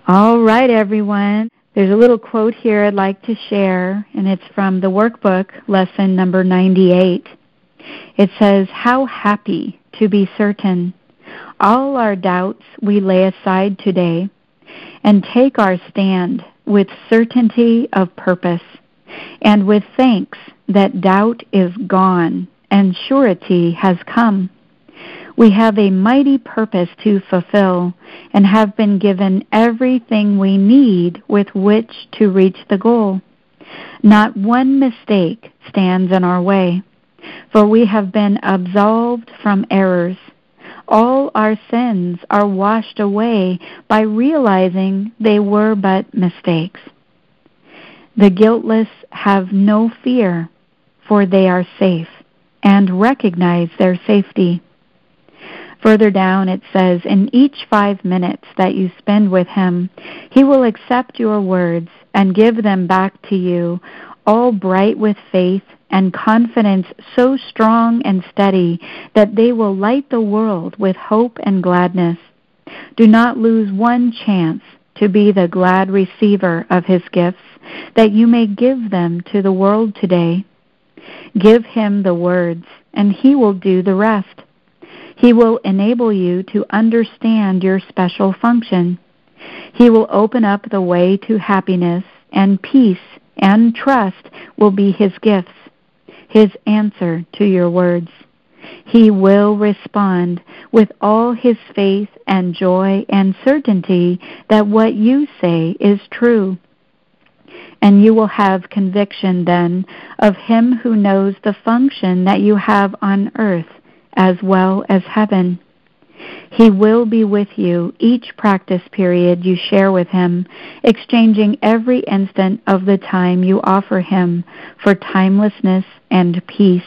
All right, everyone. There's a little quote here I'd like to share, and it's from the workbook, lesson number 98. It says, "How happy to be certain. All our doubts we lay aside today and take our stand with certainty of purpose and with thanks that doubt is gone and surety has come. We have a mighty purpose to fulfill and have been given everything we need with which to reach the goal. Not one mistake stands in our way, for we have been absolved from errors. All our sins are washed away by realizing they were but mistakes. The guiltless have no fear, for they are safe and recognize their safety." Further down it says, "In each 5 minutes that you spend with him, he will accept your words and give them back to you, all bright with faith and confidence so strong and steady that they will light the world with hope and gladness. Do not lose one chance to be the glad receiver of his gifts, that you may give them to the world today. Give him the words, and he will do the rest. He will enable you to understand your special function. He will open up the way to happiness, and peace and trust will be his gifts, his answer to your words. He will respond with all his faith and joy and certainty that what you say is true. And you will have conviction then of him who knows the function that you have on earth as well as heaven. He will be with you each practice period you share with him, exchanging every instant of the time you offer him for timelessness and peace.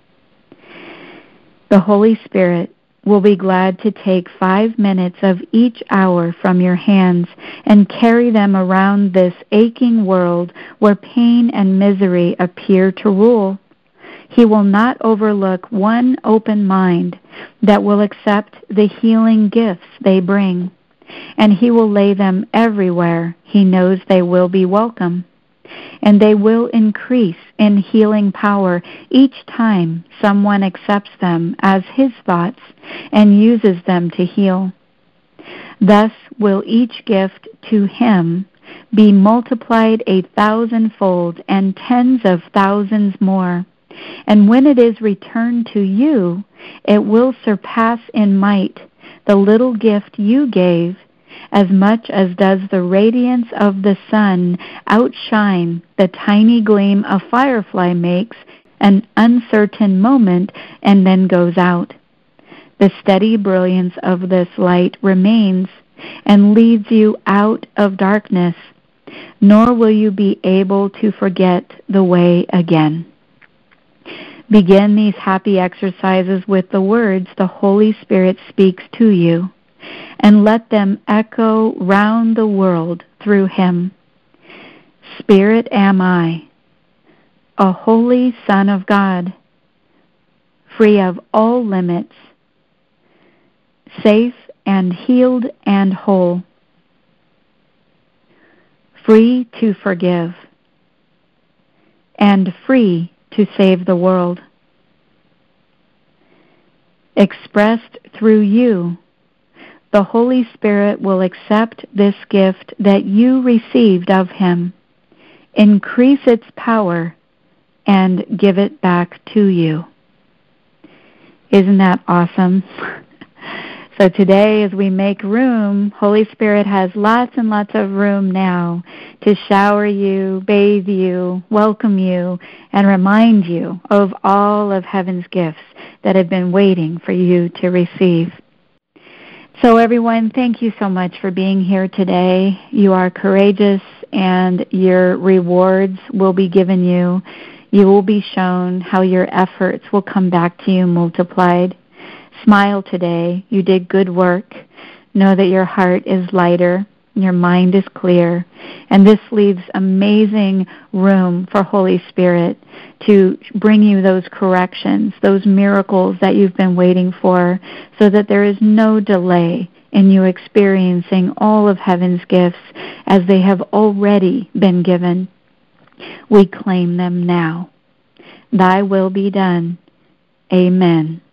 The Holy Spirit will be glad to take 5 minutes of each hour from your hands and carry them around this aching world where pain and misery appear to rule. He will not overlook one open mind that will accept the healing gifts they bring, and he will lay them everywhere he knows they will be welcome, and they will increase in healing power each time someone accepts them as his thoughts and uses them to heal. Thus will each gift to him be multiplied 1,000-fold and tens of thousands more. And when it is returned to you, it will surpass in might the little gift you gave, as much as does the radiance of the sun outshine the tiny gleam a firefly makes an uncertain moment and then goes out. The steady brilliance of this light remains and leads you out of darkness, nor will you be able to forget the way again." Begin these happy exercises with the words the Holy Spirit speaks to you, and let them echo round the world through him. Spirit am I, a holy Son of God, free of all limits, safe and healed and whole, free to forgive, and free to save the world. Expressed through you, the Holy Spirit will accept this gift that you received of him, increase its power, and give it back to you. Isn't that awesome? So today, as we make room, Holy Spirit has lots and lots of room now to shower you, bathe you, welcome you, and remind you of all of heaven's gifts that have been waiting for you to receive. So everyone, thank you so much for being here today. You are courageous, and your rewards will be given you. You will be shown how your efforts will come back to you multiplied. Smile today. You did good work. Know that your heart is lighter, your mind is clear, and this leaves amazing room for Holy Spirit to bring you those corrections, those miracles that you've been waiting for, so that there is no delay in you experiencing all of heaven's gifts as they have already been given. We claim them now. Thy will be done. Amen.